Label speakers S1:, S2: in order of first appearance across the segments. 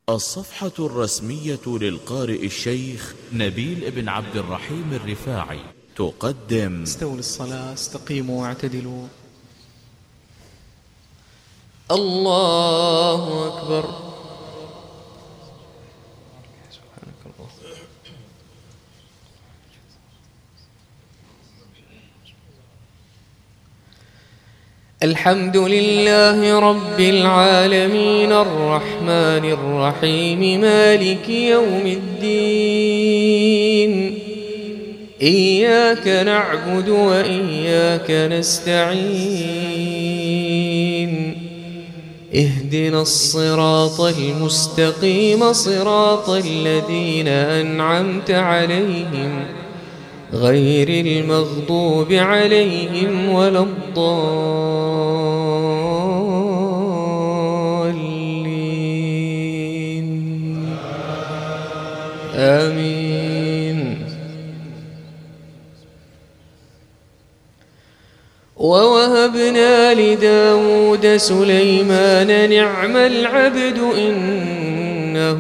S1: الصفحة الرسمية للقارئ الشيخ نبيل بن عبد الرحيم الرفاعي تقدم:
S2: استووا للصلاة، استقيموا واعتدلوا. الله أكبر. الحمد لله رب العالمين الرحمن الرحيم مالك يوم الدين. إياك نعبد وإياك نستعين. اهدنا الصراط المستقيم صراط الذين أنعمت عليهم غير المغضوب عليهم ولا الضالين. آمين. ووهبنا لداود سليمان نعم العبد إنه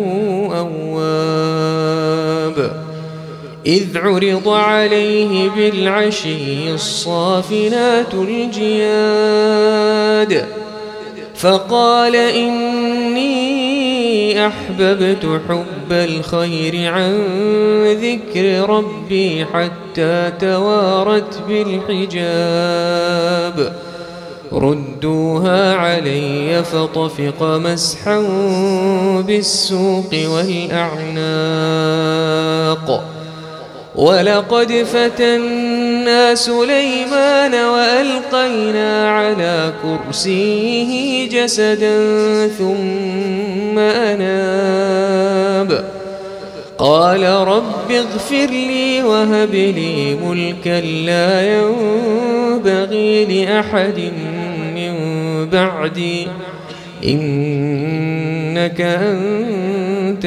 S2: أواب. إذ عرض عليه بالعشي الصافنات الجياد فقال إني أحببت حب الخير عن ذكر ربي حتى توارت بالحجاب. ردوها علي فطفق مسحا بالسوق والأعناق. ولقد فتنا سليمان وألقينا على كرسيه جسدا ثم أناب. قال رب اغفر لي وهب لي ملكا لا ينبغي لأحد من بعدي إنك أنت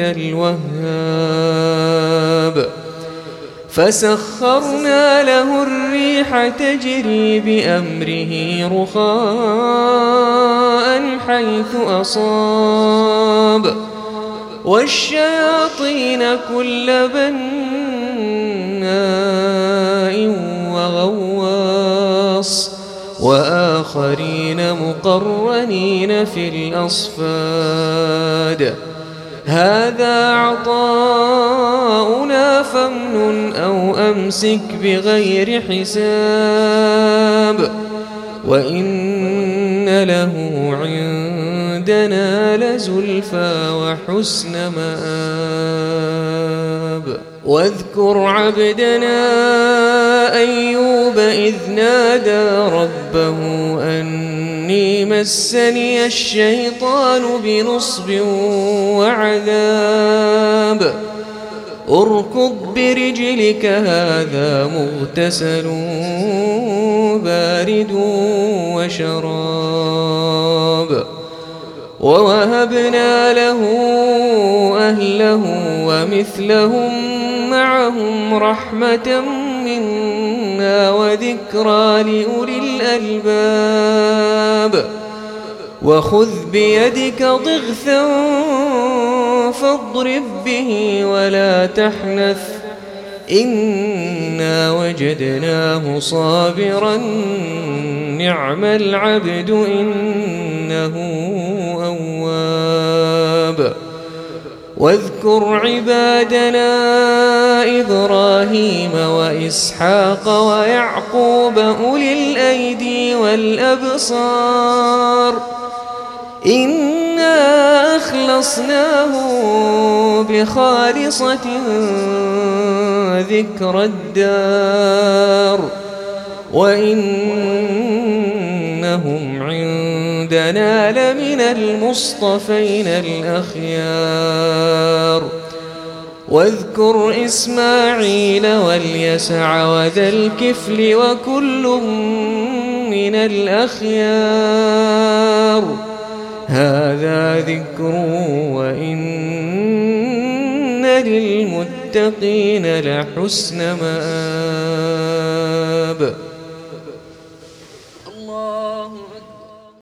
S2: الوهاب. فسخرنا له الريح تجري بأمره رخاء حيث أصاب والشياطين كل بناء وغواص وآخرين مقرنين في الأصفاد. هذا عطاؤنا فامنن أو أمسك بغير حساب وإن له عندنا لزلفى وحسن مآب. واذكر عبدنا أيوب إذ نادى ربه أني مسني الشيطان بنصب وعذاب. اركض برجلك هذا مغتسل بارد وشراب. ووهبنا له أهله ومثلهم معهم رحمة منا وذكرى لأولي الألباب. وخذ بيدك ضغثا فاضرب به ولا تحنث إنا وجدناه صابرا نعم العبد إنه أواب. واذكر عبادنا إبراهيم وإسحاق ويعقوب أولي الأيدي والأبصار إنا أخلصناهم بخالصة ذكر الدار وإنهم عندنا لمن المصطفين الأخيار. واذكر إسماعيل واليسع وذا الكفل وكل من الأخيار. هذا ذكر وإن للمتقين لحسن مآب.